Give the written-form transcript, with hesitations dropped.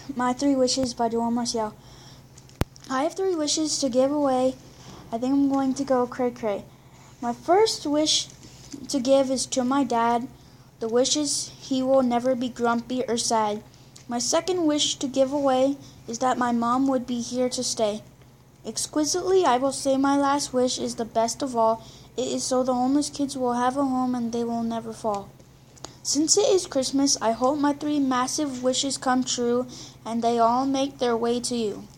My Three Wishes by Joel Marcial. I have 3 wishes to give away. I think I'm going to go cray-cray. My first wish to give is to my dad. The wish is he will never be grumpy or sad. My second wish to give away is that my mom would be here to stay. Exquisitely, I will say my last wish is the best of all. It is so the homeless kids will have a home and they will never fall. Since it is Christmas, I hope my 3 massive wishes come true and they all make their way to you.